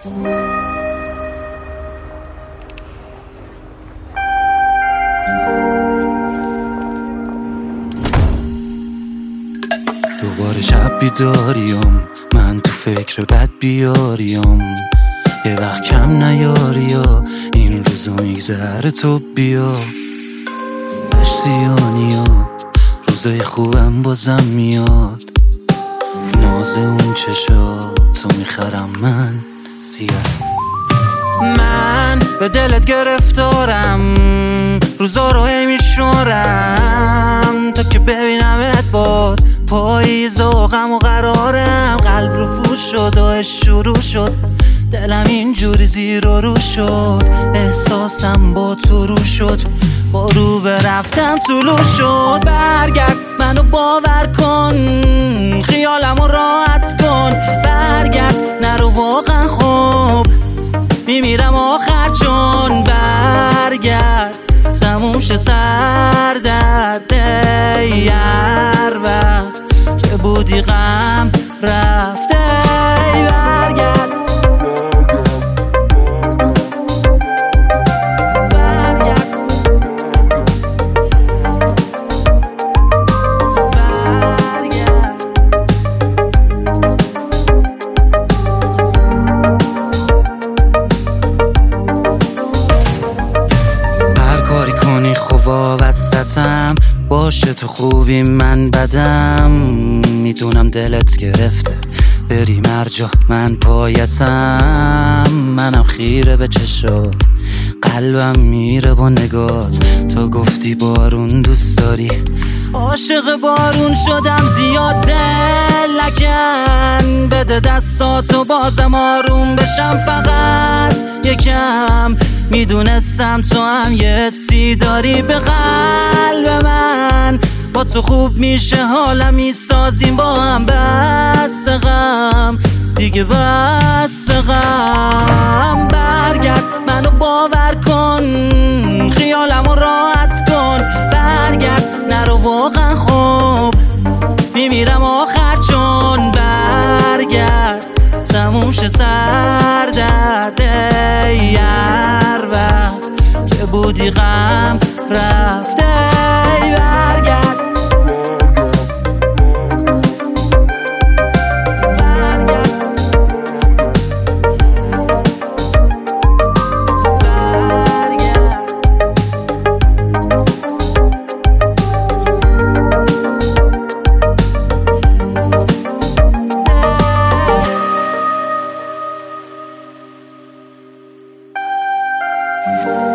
دوباره شب بیداریم، من تو فکر بد بیاریم، یه وقت کم نیاری یا این روزو میگذره تو بیا. پشتیانی ها روزای خوبم بازم میاد، ناز اون چشا تو میخرم من زیاد. من به دلت گرفتارم، روزا رو هی میشمارم تا که ببینمت باز. پاییز و غم و قرارم، قلب رو فروش شد و شروع شد، دلم اینجوری زیر و رو شد، احساسم با تو رو شد، با رو برفتم طلوع شد. برگرد منو باور کن، خیالمو راحت کن، برگرد نرو واقعا خوب میمیرم آخر چون برگرد تموم شه سردرد هر وقت که بودی غم رفته. برگرد خوبا وسطم باشه، تو خوبی من بدم، میدونم دلت گرفته بری مرجا من پایتم، منم خیره به چشات قلبم میره با نگات. تو گفتی بارون دوست داری، عاشق بارون شدم زیاد، دل نکن بده دستاتو بازم آروم بشم فقط یکم. میدونستم تو هم یه سی داری به قلب من، با تو خوب میشه حالم میسازیم با هم، بس غم دیگه بس غم. برگرد منو باور کن، خیالمو راحت کن، برگرد نرو واقعا خوب میمیرم آخر چون برگرد تموم شه سردرد هر وقت که بودی غم رفته. برگرد برگرد